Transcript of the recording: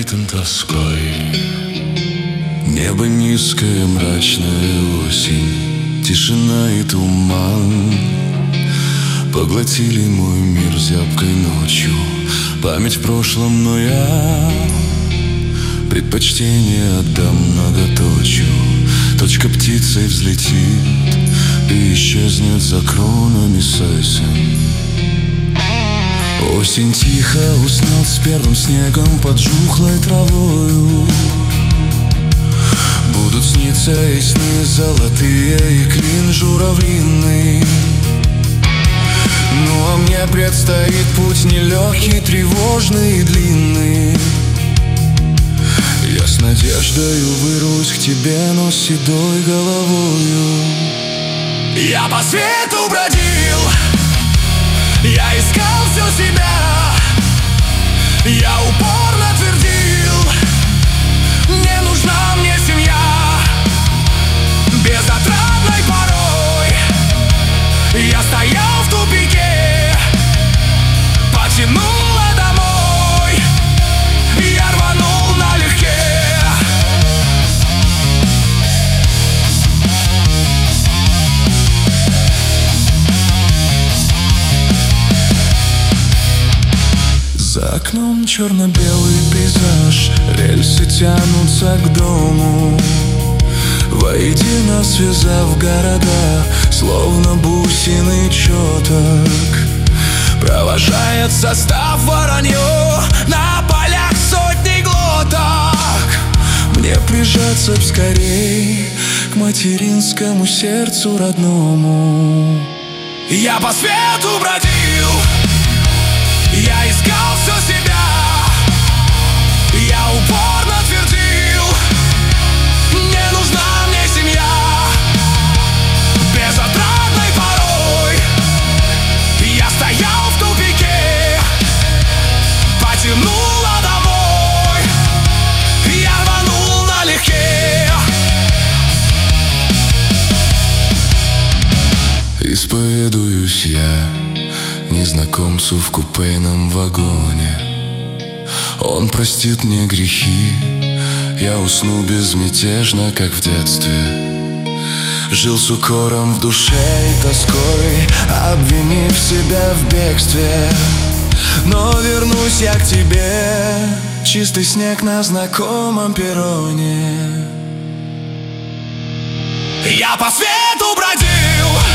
пропитан тоской. Небо низкое, мрачная осень, тишина и туман поглотили мой мир зябкой ночью. Память в прошлом, но я предпочтение отдам многоточию. Точка птицей взлетит и исчезнет за кронами сосен. Осень тихо уснет с первым снегом под жухлой травою. Будут сниться и сны золотые, и клин журавлиный. Ну а мне предстоит путь нелегкий, тревожный и длинный. Я с надеждою вырвусь к тебе, но с седой головою. Я по свету бродил, я искал все себя, я упорно твердил: не нужна мне семья. Безотрадной порой я стоял в тупике, потянуло домой, я рванул налегке. За окном черно-белый пейзаж, рельсы тянутся к дому, воедино связав города, словно бусины четок. Провожает состав воронье на полях сотни глоток. Мне прижаться б скорей к материнскому сердцу родному. Я по свету бродил, я искал все себя, я упорно твердил: не нужна мне семья. Безотрадной порой я стоял в тупике, потянуло домой, я рванул налегке. Исповедуюсь я незнакомцу в купейном вагоне. Он простит мне грехи, я усну безмятежно, как в детстве. Жил с укором в душе и тоской, обвинив себя в бегстве. Но вернусь я к тебе, чистый снег на знакомом перроне. Я по свету бродил,